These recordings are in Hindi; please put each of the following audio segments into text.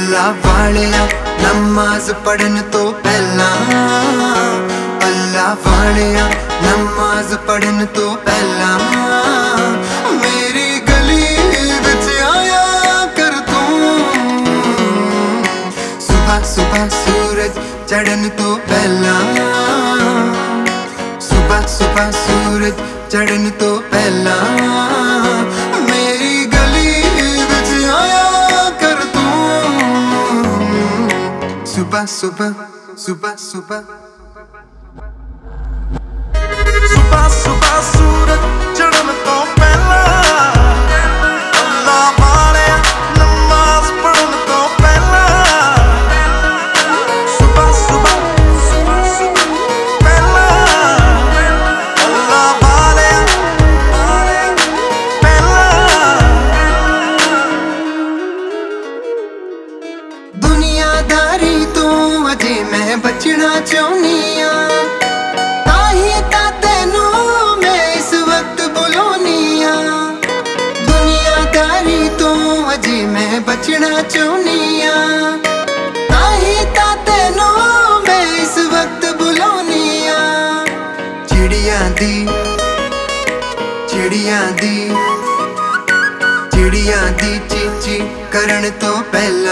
अल्लाह वालिया नमाज पढ़न तो पहला, अल्लाह वालिया नमाज पढ़न तो पहला मेरी गली विच आया कर तू। सुबह सुबह सूरज चढ़न तो पहला, सुबह सुबह सूरज चढ़न तो पहला मेरी गली विच आया कर तू। सुबह सुबह सुबह सुबह सुबह सुबह सूरज चढ़न तो पहला, अल्लाह वालिया नमाज पढ़न तो पहला। सुबह सुबह सुबह सुबह पहला, अल्लाह वालिया पहला। दुनियादारी तो अजे मैं बचना चाहनी आ, बचना चाहनिया ताही ता तेनू मैं इस वक्त बुलानिया। चिड़िया दी चिड़िया दी चिड़िया दी चीची करन तो पहला,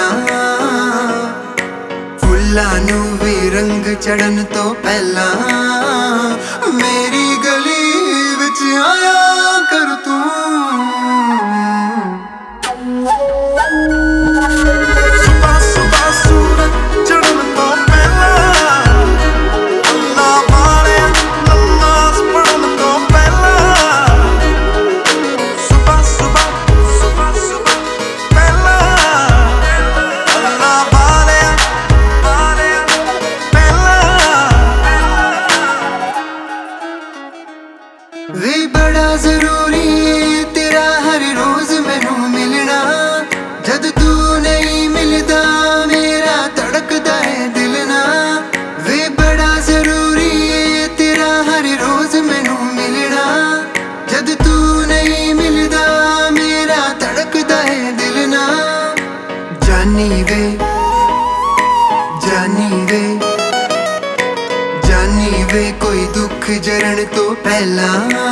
फुल्लां नू भी रंग चढ़न तो पहला मेरी गली विच आया कर तू। सुबह सुबह सूरज चढ़न तो पहला, अल्लाह वालिया नमाज पढ़न तो पहला। सुबह सुबह सुबह सुबह पहला, अल्लाह वालिया पहला। वे बड़ा जरूरी है तेरा हर रोज मैनू मिलना, जद तू नहीं मिलदा मेरा धड़कदा है दिल ना। वे बड़ा जरूरी है तेरा हर रोज मैनू मिलना, जद तू नहीं मिलदा मेरा धड़कदा है दिल ना। जानी वे जानी वे जानी वे कोई दुख जरण तो पहला,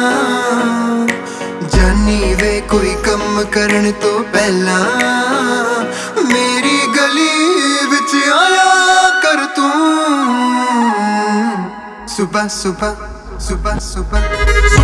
जानी वे कोई कम करन तो पहला मेरी गली विच आया कर तू। सुबह सुबह सुबह सुबह